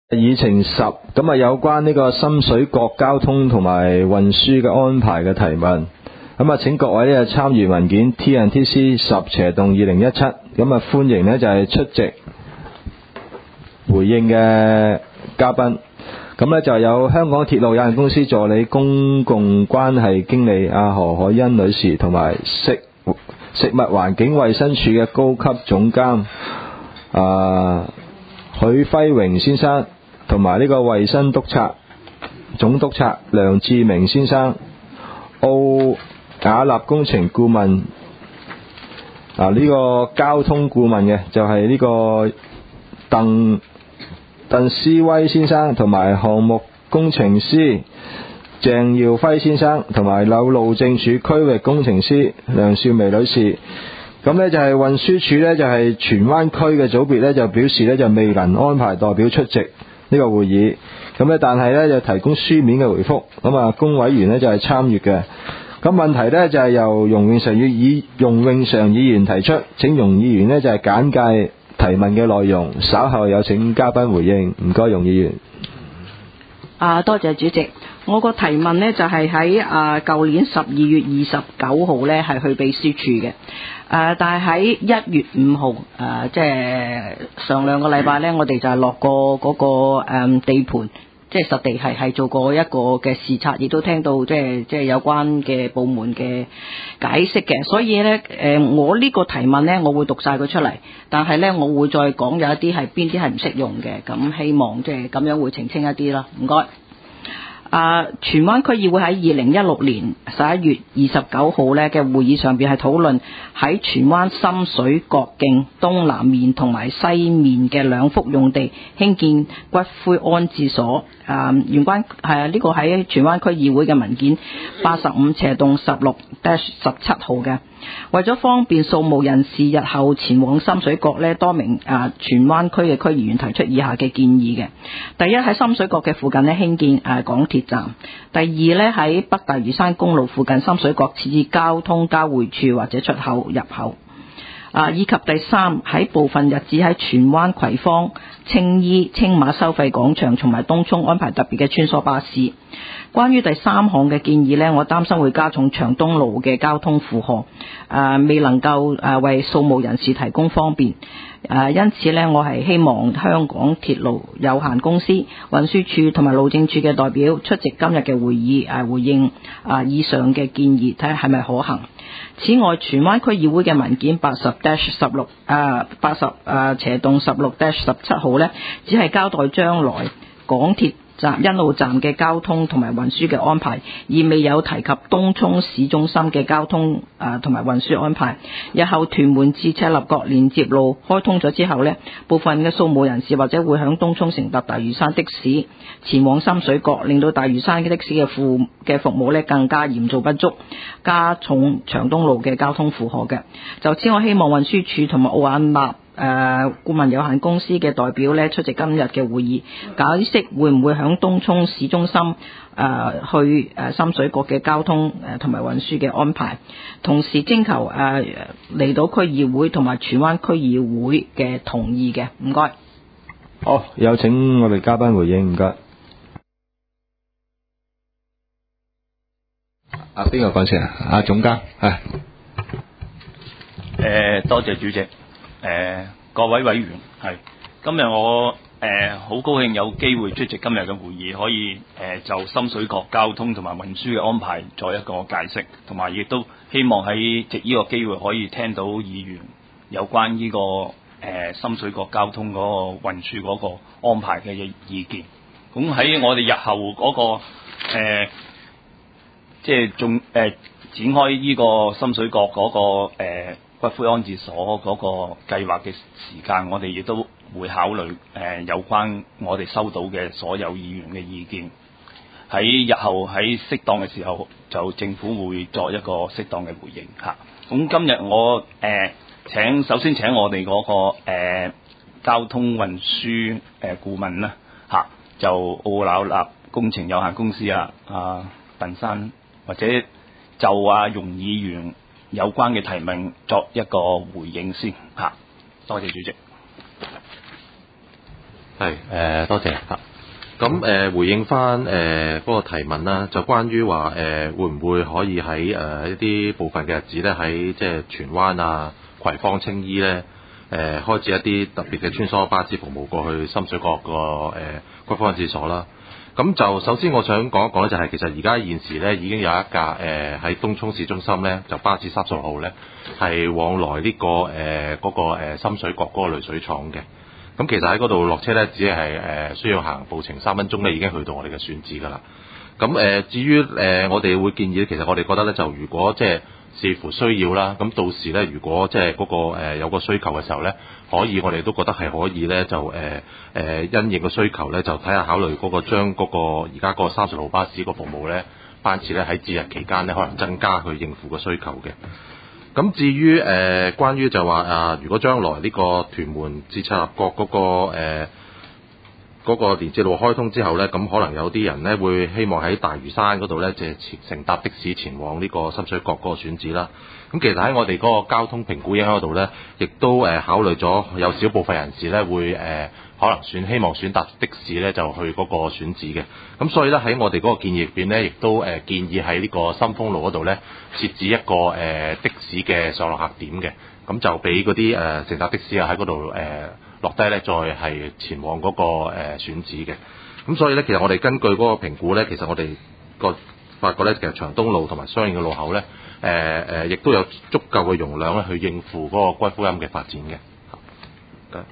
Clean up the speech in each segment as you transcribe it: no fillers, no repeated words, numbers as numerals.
議程10咁啊，有關呢個深水角交通同埋運輸嘅安排嘅提問。咁啊，請各位呢參與文件 TNTC 10/2017，咁啊歡迎呢就係出席回應嘅嘉賓。咁呢就有香港鐵路有限公司助理公共關係經理阿何海欣女士，同埋食物環境衛生署嘅高級總監許輝榮先生，同埋呢個衛生總督察梁志明先生，奧雅立工程顧問呢個交通顧問嘅就係呢個鄧思威先生，同埋項目工程師鄭耀輝先生，同埋有路政署區域工程師梁少薇女士。咁呢就係運輸署呢，就係荃灣區嘅組別呢，就表示呢，就未能安排代表出席呢個會議。咁呢但係呢，就提供書面嘅回覆。咁啊，公委員呢，就係參與嘅。咁問題呢，就係由容永常議員提出，請容議員呢，就係簡介提問嘅內容，稍後有請嘉賓回應。唔該，容議員。 多謝主席。我個提問呢，就係喺舊年12月29號呢，係去秘書處嘅。但係喺1月5號即係上兩個禮拜呢，我哋就係落過嗰個地盤，即係實地係做過一個嘅視察，亦都聽到即係有關嘅部門嘅解釋嘅。所以呢，我呢個提問呢，我會讀晒佢出嚟，但係呢，我會再講有一啲係邊啲係唔適用嘅，咁希望即係咁樣會澄清一啲啦。唔該。荃灣區議會喺2016年11月29號呢嘅會議上邊係討論喺荃灣深水角徑東南面同埋西面嘅2幅用地興建骨灰安置所。原關呢個喺荃灣區議會嘅文件85/16-17號嘅。為咗方便掃墓人士日後前往深水角呢，多名荃灣區嘅區議員提出以下嘅建議嘅。第一，喺深水角嘅附近呢興建港鐵站。第二呢，喺北大嶼山公路附近深水角設置交通交匯處或者出口入口。以及第三，喺部分日子喺荃灣葵芳、青衣、青馬收費廣場同埋東涌安排特別嘅穿梭巴士。關於第三項嘅建議呢，我擔心會加重長東路嘅交通負荷，未能夠為掃墓人士提供方便。因此呢，我係希望香港鐵路有限公司、運輸署同埋路政署嘅代表出席今日嘅會議，回應以上嘅建議，睇下係咪可行。此外，荃灣區議會嘅文件80/16-17號呢，只係交代將來港鐵欣澳站嘅交通同埋運輸嘅安排，而未有提及東涌市中心嘅交通同埋運輸安排。日後屯門至赤鱲角連接路開通咗之後呢，部分嘅掃墓人士或者會響東涌乘搭大嶼山的士前往深水角，令到大嶼山的士嘅服務呢更加嚴重不足，加重長東路嘅交通負荷嘅。就此，我希望運輸署同埋奧雅納顧問有限公司嘅代表呢出席今日嘅會議，解釋會唔會響東涌市中心去深水角嘅交通同埋運輸嘅安排，同時徵求離島區議會同埋荃灣區議會嘅同意嘅。唔該。 好，有請我哋嘉賓回應。唔該。邊個講先啊？總監係。 多謝主席。各位委員，今日我好高興有機會出席今日嘅會議，可以就深水角交通同埋運輸嘅安排作一個解釋，同埋亦都希望喺藉呢個機會可以聽到議員有關呢個深水角交通嗰個運輸嗰個安排嘅意見。咁喺我哋日後嗰個即係仲展開呢個深水角嗰個骨灰安置所嗰個計劃嘅時間，我哋亦都會考慮有關我哋收到嘅所有議員嘅意見。喺日後喺適當嘅時候，就政府會作一個適當嘅回應嚇。咁今日我首先請我哋嗰個交通運輸顧問啦嚇，就奧雅納工程有限公司鄧生，或者就容議員有關嘅提問作一個回應先嚇。多謝主席。 係多謝嚇。咁回應翻嗰個提問啦，就關於話會唔會可以喺一啲部分嘅日子咧，喺即係荃灣啊、葵芳、青衣咧開始一啲特別嘅穿梭巴士服務過去深水埗個骨灰安置所啦。咁就首先我想講一講咧，就係其實而家現時咧已經有一架喺東涌市中心咧，就巴士30號咧係往來呢嗰個深水埗嗰個濾水廠嘅。咁其實喺嗰度落車咧，只係需要行步程3分鐘咧，已經去到我哋嘅選址㗎啦。咁至於我哋會建議，其實我哋覺得咧，就如果即係視乎需要啦，咁到時咧，如果即係嗰個有個需求嘅時候咧，可以我哋都覺得係可以咧，就因應個需求咧，就睇下考慮嗰個將嗰個而家個30號巴士個服務咧班次咧喺節日期間咧，可能增加去應付個需求嘅。咁至於關於就話如果將來呢個屯門至赤鱲角嗰個連接路開通之後呢，咁可能有啲人呢會希望喺大嶼山嗰度呢，即係乘搭的士前往呢個深水角嗰個選址啦。咁其實喺我哋嗰個交通評估影響嗰度呢，亦都考慮咗有少部分人士呢會可能希望選搭的士呢就去嗰個選址嘅。咁所以呢，喺我哋嗰個建議入邊呢，亦都建議喺呢個深豐路嗰度呢設置一個的士嘅上落客點嘅。咁就俾嗰啲乘搭的士喺嗰度落低咧，再係前往嗰個選址嘅。咁所以咧，其實我哋根據嗰個評估咧，其實我哋發覺咧，其實長東路同埋相應嘅路口咧，亦都有足夠嘅容量咧，去應付嗰個骨灰龕嘅發展嘅。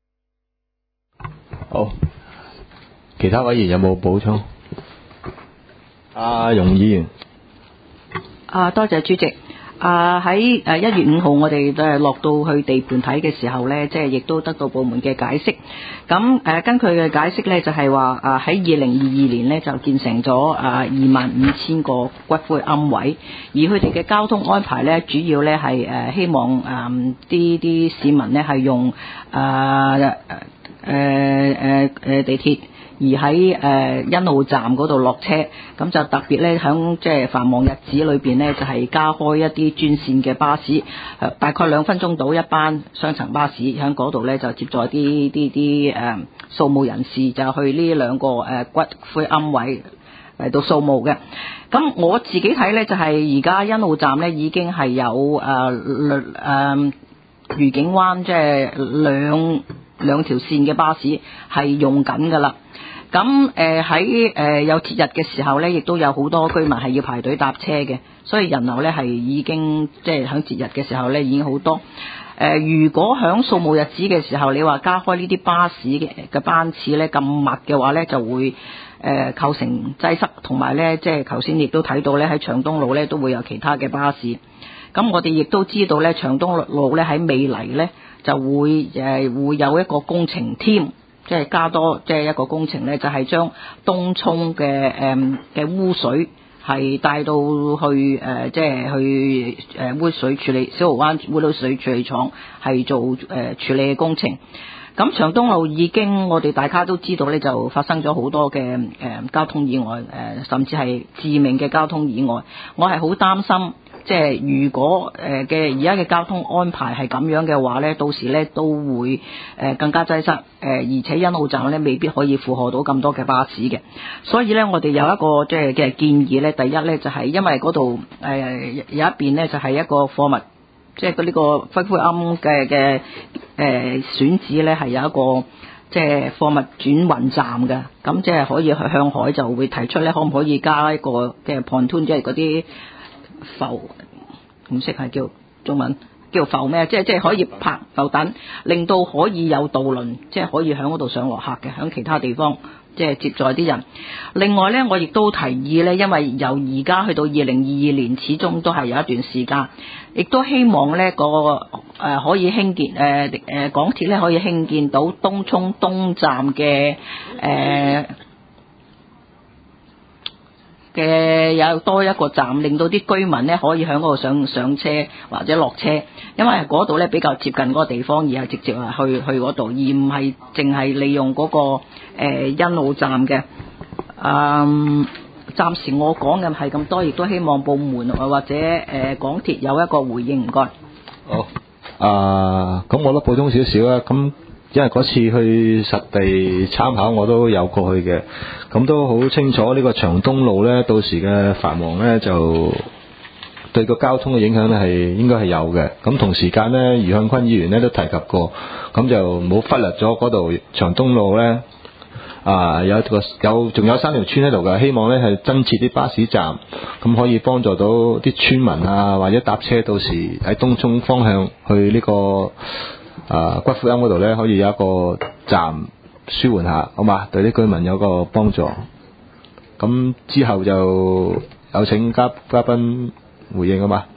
好，其他委員有冇補充？阿容議員。 多謝主席。喺1月5號我哋落到去地盤睇嘅時候呢，即係亦都得到部門嘅解釋。咁根據嘅解釋呢，就係話喺2022年呢，就建成咗25,000個骨灰龕位，而佢哋嘅交通安排呢，主要呢係希望啲市民呢係用地鐵。而喺欣澳站嗰度落車，咁就特別咧響即係繁忙日子裏邊呢，就係加開一啲專線嘅巴士，大概2分鐘到一班雙層巴士喺嗰度呢，就接載啲掃墓人士就去呢兩個骨灰龕位嚟到掃墓嘅。咁我自己睇呢，就係而家欣澳站呢已經係有愉景灣即係兩條線嘅巴士係用緊㗎啦。咁喺有節日嘅時候呢，亦都有好多居民係要排隊搭車嘅，所以人流呢係已經即係喺節日嘅時候呢已經好多。如果喺掃墓日子嘅時候，你話加開呢啲巴士嘅班次呢咁密嘅話呢，就會構成擠塞，同埋呢即係頭先亦都睇到呢喺長東路呢都會有其他嘅巴士。咁我哋亦都知道呢長東路呢喺未來呢就會有一個工程添。即係加多即係一個工程咧，就係將東涌嘅污水係帶到去即係去污水處理小蠔灣污水處理廠係做處理嘅工程。咁長東路已經我哋大家都知道咧，就發生咗好多嘅交通意外，甚至係致命嘅交通意外。我係好擔心。即係如果嘅而家嘅交通安排係咁樣嘅話呢，到時呢都會更加擠塞，而且欣澳站呢未必可以負荷到咁多嘅巴士嘅。所以呢，我哋有一個即係嘅建議呢，第一呢就係因為嗰度有一邊呢就係一個貨物，即係呢個骨灰龕嘅選址呢係有一個即係貨物轉運站嘅，咁即係可以去向海就會提出呢，可唔可以加一個嘅 pontoon， 即係嗰啲浮唔識係叫中文叫浮咩？即係可以泊浮等，令到可以有渡輪，即係可以喺嗰度上落客嘅，喺其他地方即係接載啲人。另外呢，我亦都提議呢，因為由而家去到2022年，始終都係有一段時間，亦都希望呢可以興建港鐵呢可以興建到東涌東站嘅有多一個站，令到啲居民呢可以喺嗰度上車或者落車，因為嗰度呢比較接近嗰個地方，而係直接去嗰度，而唔係淨係利用嗰個欣澳站嘅。暫時我講嘅係咁多，亦都希望部門或者港鐵有一個回應，唔該。 好，咁我都補充少少啦。咁因為嗰次去實地參考我都有過去嘅，咁都好清楚呢個長東路呢，到時嘅繁忙呢，就對個交通嘅影響呢係應該係有嘅。咁同時間呢，余向坤議員呢都提及過，咁就冇忽略咗嗰度長東路呢。仲有3條村喺度嘅，希望呢係增設啲巴士站，咁可以幫助到啲村民啊，或者搭車到時喺東涌方向去呢個骨灰龕嗰度呢，可以有一個站舒緩下，好嘛？對啲居民有個幫助。咁之後就有請嘉賓回應，好嘛？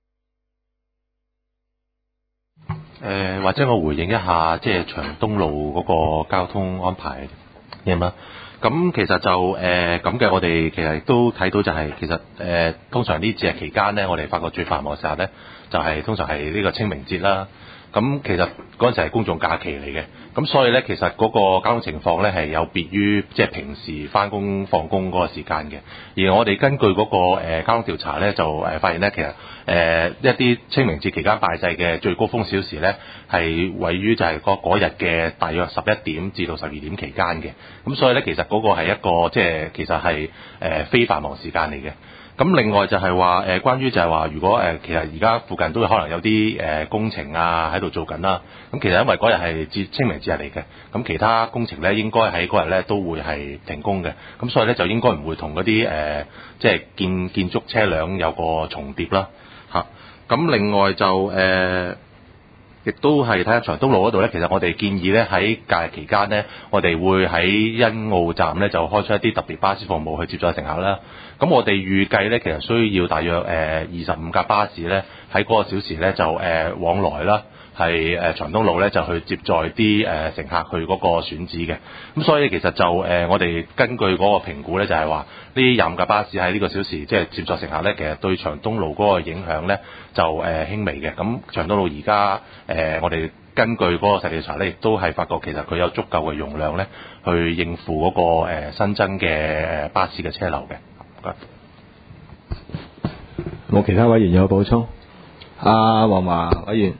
或者我回應一下，即係長東路嗰個交通安排。咁其實就咁嘅，我哋其實都睇到就係、其實通常呢節日期間呢，我哋發覺最繁忙嘅時候呢，就係、通常係呢個清明節啦。咁其實嗰陣時係公眾假期嚟嘅，咁所以呢，其實嗰個交通情況呢係有別於即係平時返工放工嗰個時間嘅。而我哋根據嗰個交通調查呢，就發現呢，其實一啲清明節期間拜祭嘅最高峰小時呢，係位於就係嗰日嘅大約11點至到12點期間嘅。咁所以呢，其實嗰個係一個即係其實係非繁忙時間嚟嘅。咁另外就係話關於就係話，如果其實而家附近都可能有啲工程啊喺度做緊啦。咁其實因為嗰日係清明節日嚟嘅，咁其他工程咧應該喺嗰日咧都會係停工嘅。咁所以咧就應該唔會同嗰啲即係建築車輛有個重疊啦。咁另外就亦都係睇下長東路嗰度咧，其實我哋建議咧喺假日期間咧，我哋會喺欣澳站咧就開出一啲特別巴士服務去接載乘客啦。咁我哋預計咧，其實需要大約25架巴士咧喺嗰個小時咧就往來啦，係長東路咧就去接載啲乘客去嗰個選址嘅。咁所以其實就我哋根據嗰個評估咧，就係話呢25架巴士喺呢個小時即係接載乘客咧，其實對長東路嗰個影響咧就輕微嘅。咁長東路而家我哋根據嗰個實地調查咧，亦都係發覺其實佢有足夠嘅容量咧，去應付嗰個新增嘅巴士嘅車流嘅。 冇其他委員有補充？黃華委員。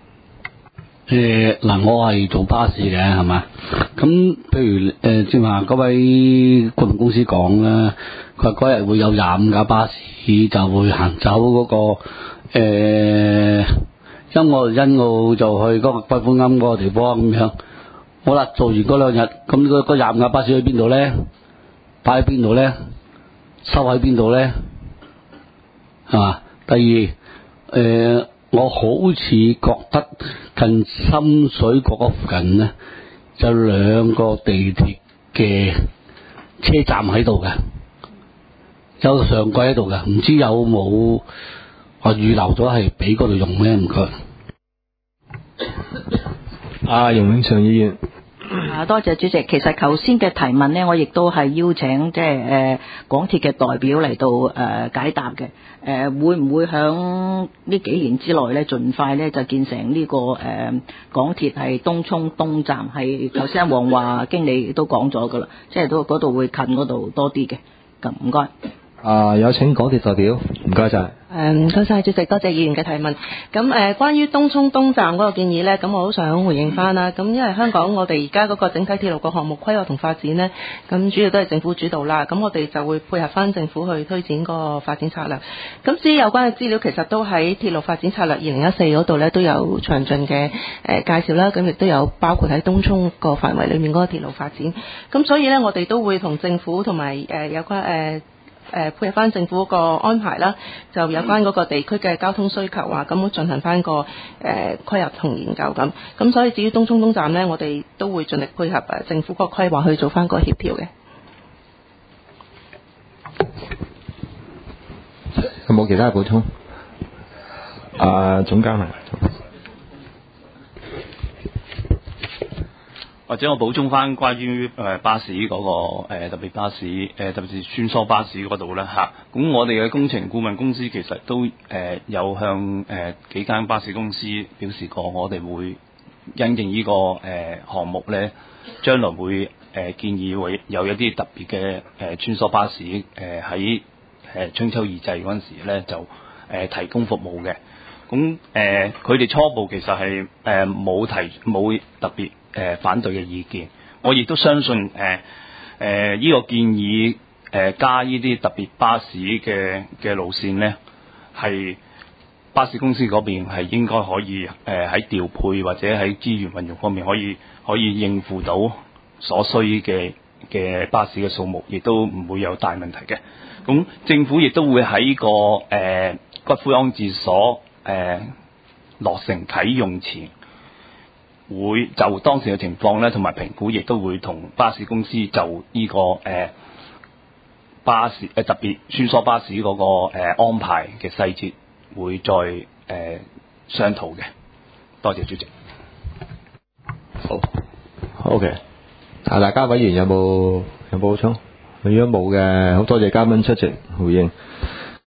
我係做巴士嘅，係嘛？咁譬如正話嗰位顧問公司講啦，佢話嗰日會有25架巴士就會行走嗰個欣澳就去嗰個骨灰龕嗰個地方咁樣。好啦，做完嗰2日，咁嗰25架巴士去邊度咧？擺喺邊度咧？收喺邊度咧？係嘛？第二，我好似覺得近深水埗嗰附近咧，有2個地鐵嘅車站喺度嘅，有個上蓋喺度嘅，唔知有冇預留咗係俾嗰度用咧？唔該。 容永祥議員。 多謝主席。其實頭先嘅提問呢，我亦都係邀請即係港鐵嘅代表嚟到解答嘅。會唔會響呢幾年之內呢，盡快呢就建成呢個港鐵係東涌東站？係頭先黃華經理都講咗噶啦，即係都嗰度會近嗰度多啲嘅。咁唔該。 有請港鐵代表，唔該晒。 唔該晒主席，多謝議員嘅提問。咁關於東涌東站嗰個建議呢，咁我好想回應翻啦。咁因為香港我哋而家嗰個整體鐵路個項目規劃同發展呢，咁主要都係政府主導啦。咁我哋就會配合翻政府去推展個發展策略。咁至於有關嘅資料，其實都喺鐵路發展策略2014嗰度呢都有詳盡嘅介紹啦。咁亦都有包括喺東涌個範圍裏面嗰個鐵路發展。咁所以呢，我哋都會同政府同埋有關配合翻政府個安排啦，就有關嗰個地區嘅交通需求啊，咁會進行翻個規劃同研究咁。咁所以至於東涌東站呢，我哋都會盡力配合政府個規劃去做翻個協調嘅。 有冇其他補充？總監啊。 或者我補充翻關於巴士嗰個特別巴士特別是穿梭巴士嗰度啦嚇。咁我哋嘅工程顧問公司其實都有向幾間巴士公司表示過，我哋會因應呢個項目咧，將來會建議會有一啲特別嘅穿梭巴士喺春秋二祭嗰陣時咧就提供服務嘅。咁佢哋初步其實係冇特別反對嘅意見。我亦都相信呢個建議加呢啲特別巴士嘅路線呢，係巴士公司嗰邊係應該可以喺調配或者喺資源運用方面可以應付到所需嘅巴士嘅數目，亦都唔會有大問題嘅。咁政府亦都會喺個骨灰安置所落成啟用前，會就當時嘅情況咧，同埋評估，亦都會同巴士公司就呢個巴士特別穿梭巴士嗰個安排嘅細節，會再商討嘅。多謝主席。 好 ，OK。大家委員有冇補充？如果冇嘅，好多謝嘉賓出席回應。